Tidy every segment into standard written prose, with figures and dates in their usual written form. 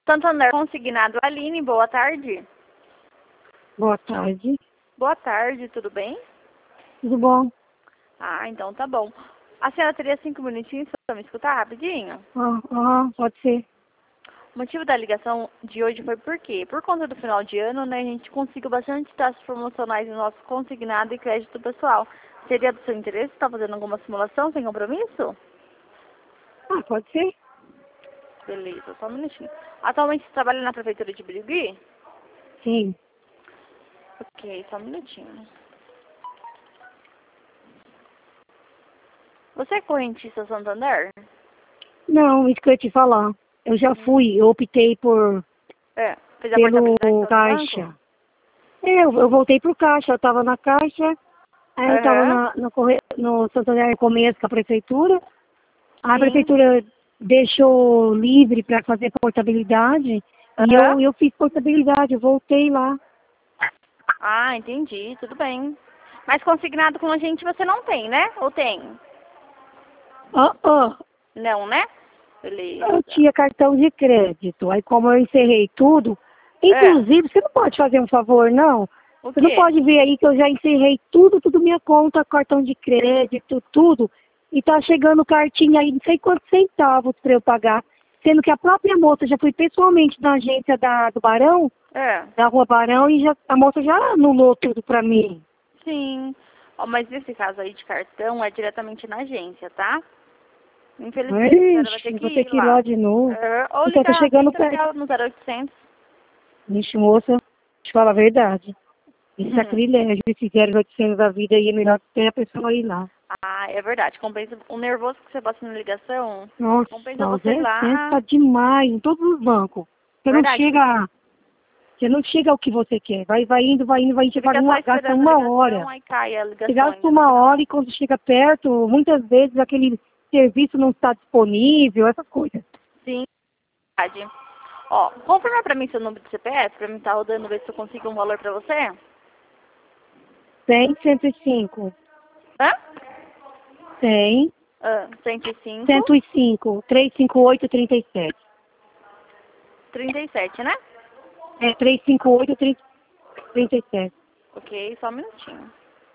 Santander consignado. Aline, boa tarde. Boa tarde. Boa tarde, tudo bem? Tudo bom? Ah, então tá bom. A senhora teria 5 minutinhos para me escutar rapidinho? Pode ser. O motivo da ligação de hoje foi por quê? Por conta do final de ano, né, a gente conseguiu bastante taxas promocionais no nosso consignado e crédito pessoal. Seria do seu interesse estar fazendo alguma simulação sem compromisso? Pode ser. Beleza, só um minutinho. Atualmente você trabalha na prefeitura de Birigui? Sim. Ok, só um minutinho. Você é correntista Santander? Não, isso que eu ia te falar. Eu já fui, eu optei Fez a pelo portabilidade do caixa. banco? Eu voltei pro caixa, eu tava na caixa, aí eu tava no Santander começo com a prefeitura. A Sim. prefeitura deixou livre para fazer portabilidade e eu fiz portabilidade, eu voltei lá. Ah, entendi, tudo bem. Mas consignado com a gente você não tem, né? Ou tem? Não, né? Beleza. Eu tinha cartão de crédito, aí como eu encerrei tudo, inclusive, você não pode fazer um favor, não? O Você não quê? pode ver aí que eu já encerrei tudo minha conta, cartão de crédito, tudo, e tá chegando cartinha aí, não sei quantos centavos para eu pagar, sendo que a própria moça já foi pessoalmente na agência do Barão, da Rua Barão, e a moça já anulou tudo pra mim. Sim. Ó, mas nesse caso aí de cartão é diretamente na agência, tá? Infelizmente, a senhora vai ter que Vou ter ir que ir lá de novo. ou Então, ligar tá na chegando agência perto. no 0800. Vixe, moça, te fala a verdade. Isso é sacrilégio, esse 0800 da vida aí, é melhor ter a pessoa ir lá. Ah, é verdade. Compensa o nervoso que você passa na ligação. Nossa, Compensa o você ir 0800 lá. tá demais em todos os bancos. Verdade. Você não chega ao que você quer. Vai indo, vai chegar Fica só gasta esperando a uma ligação, hora. aí cai a ligação. Você gasta uma hora e quando chega perto, muitas vezes aquele serviço não está disponível, essas coisas. Sim, verdade. Ó, confirma pra mim seu número de CPF, pra mim tá rodando, ver se eu consigo um valor pra você. 100, 105. Hã? 100, 105. 105, 358, 37. 37, né? 358, 37. Ok, só um minutinho.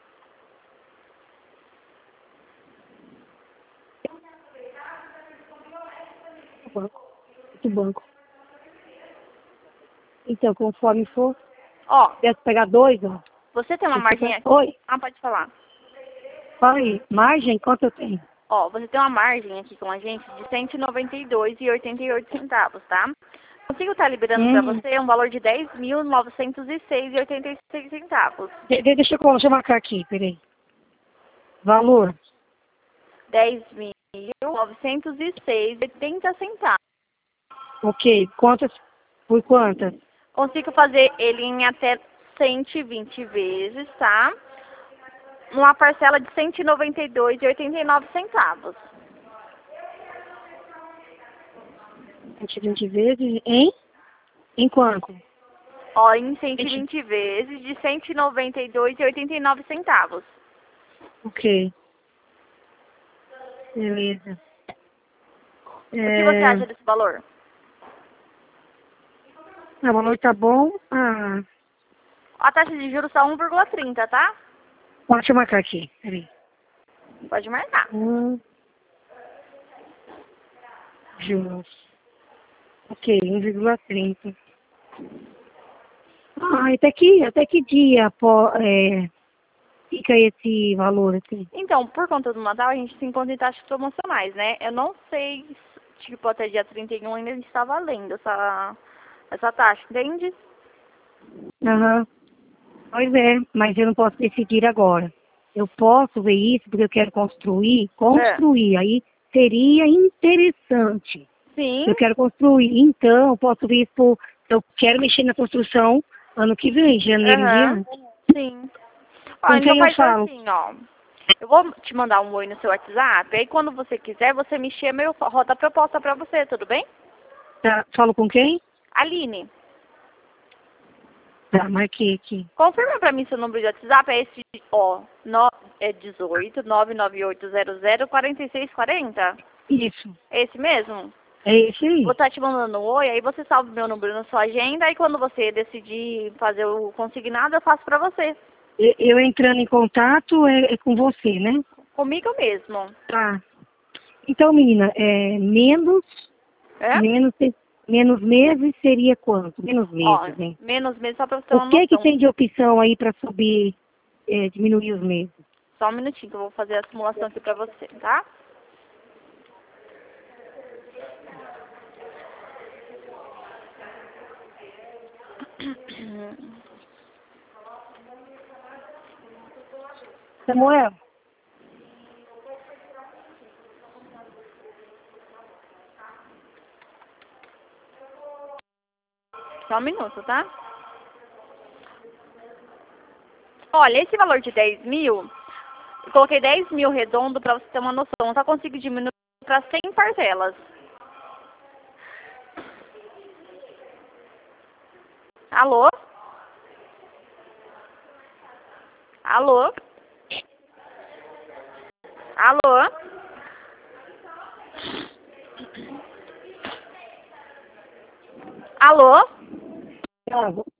Do banco. Então, conforme for, Ó, deve pegar 2, ó. você tem uma margem aqui. Oi, Ah, pode falar. fala aí. Margem, quanto eu tenho? Ó, você tem uma margem aqui com a gente de R$ 192,88, tá? Consigo estar liberando pra você um valor de R$ 10.906,86. Deixa eu marcar aqui, peraí. Valor. R$ 10.906,80. Ok, quantas? Por quantas? Consigo fazer ele em até 120 vezes, tá? Numa parcela de R$ 192,89. 120 vezes em quanto? Ó, em 120 vezes de R$ 192,89. Ok. Beleza. O que você acha desse valor? O valor tá bom. A taxa de juros tá 1,30, tá? Deixa eu marcar aqui. Peraí. Pode marcar. Juros. Ok, 1,30. Até que dia fica esse valor aqui? Então, por conta do Natal, a gente se encontra em taxas promocionais, né? Eu não sei, tipo, até dia 31 ainda está valendo essa taxa, entende? Pois é, mas eu não posso decidir agora. Eu posso ver isso porque eu quero construir, aí seria interessante. Sim. Eu quero construir, então eu posso ver isso, eu quero mexer na construção ano que vem, janeiro em diante. Sim. Com Então quem eu faz falo? assim, ó. Eu vou te mandar um oi no seu WhatsApp, aí quando você quiser, você me chama e eu rodo a proposta pra você, tudo bem? Tá, falo com quem? Aline, Tá, marquei aqui. confirma pra mim seu número de WhatsApp, é esse, ó, é 18 99800 4640? Isso. É esse mesmo? É isso aí. Vou estar te mandando um oi, aí você salva o meu número na sua agenda, aí quando você decidir fazer o consignado, eu faço pra você. Eu entrando em contato é com você, né? Comigo mesmo. Tá. Então, menina, É? menos, menos meses seria quanto? Menos Ó, meses, hein? menos meses só pra você ter O uma que noção. tem de opção aí para subir, diminuir os meses? Só um minutinho que eu vou fazer a simulação aqui pra você, tá? Samuel? Só um minuto, tá? Olha, esse valor de 10 mil, eu coloquei 10 mil redondo pra você ter uma noção. Eu só consigo diminuir pra 100 parcelas. Alô? Alô? Alô? Alô? Ah,